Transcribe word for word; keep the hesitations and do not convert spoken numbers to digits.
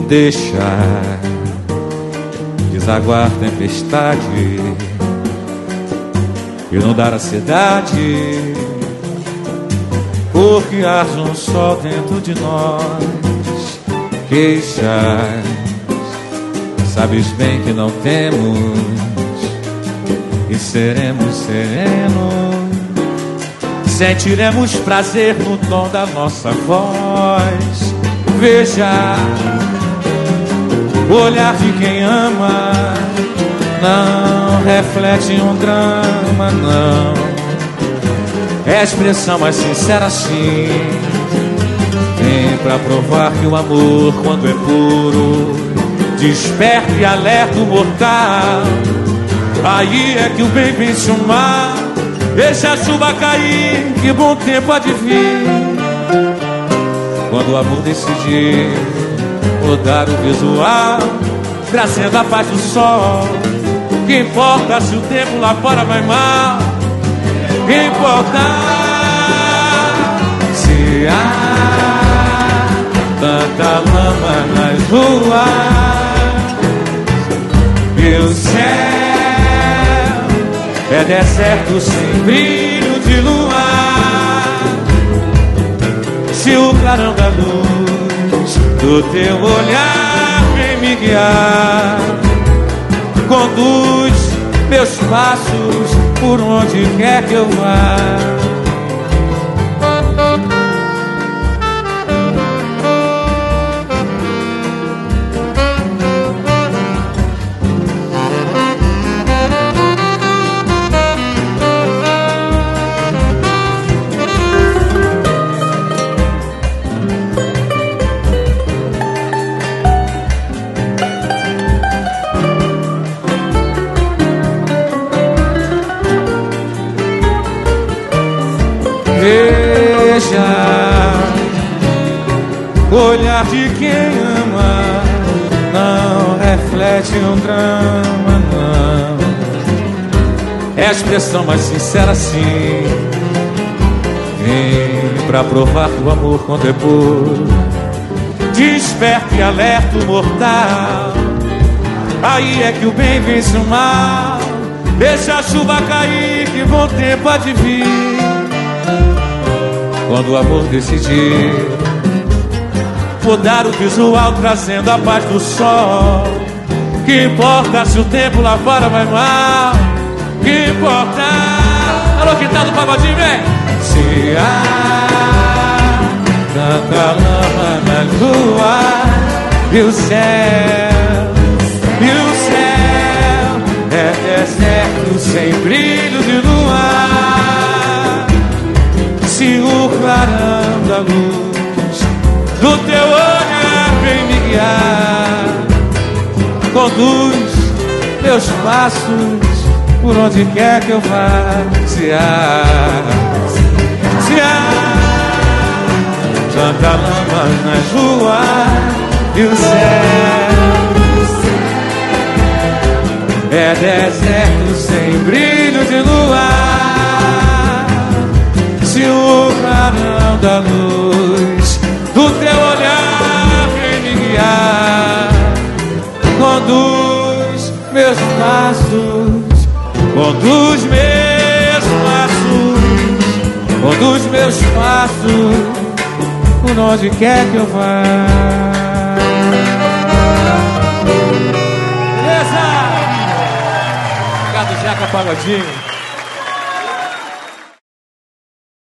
deixar desaguar tempestade, inundar a cidade, porque arde um sol dentro de nós. Queixas, sabes bem que não temos, e seremos serenos. Sentiremos prazer no tom da nossa voz. Veja, o olhar de quem ama não reflete um drama, não. É a expressão mais sincera, sim. Vem pra provar que o amor, quando é puro, desperta e alerta o mortal. Aí é que o bem vence o mal. Deixa a chuva cair, que bom tempo há de vir. Quando o amor decidir mudar o visual, trazendo a paz do sol. Que importa se o tempo lá fora vai mal? Que importa se há tanta lama nas ruas e o céu é deserto sem brilho de luar. Se o clarão da luz do teu olhar vem me guiar, conduz meus passos por onde quer que eu vá. Veja, o olhar de quem ama não reflete um drama, não. É a expressão mais sincera, sim. Vem pra provar que o amor, quando é puro, desperta e alerta o mortal. Aí é que o bem vence o mal. Deixa a chuva cair, que bom tempo há de vir. Quando o amor decidir mudar o visual, trazendo a paz do sol. Que importa se o tempo lá fora vai mal? Que importa? Alô, que tal do pagodinho, vem? Se há tanta lama nas ruas e o céu, e o céu é deserto sem brilho de luar. Se o clarão da luz do teu olhar vem me guiar, conduz meus passos por onde quer que eu vá. Se há, se há tanta lama nas ruas e o céu é deserto sem brilho de luar. Se o clarão da luz do teu olhar vem me guiar, conduz meus passos, conduz meus passos, conduz meus passos por onde quer que eu vá. Beleza? Obrigado, Jeca Pagodinho.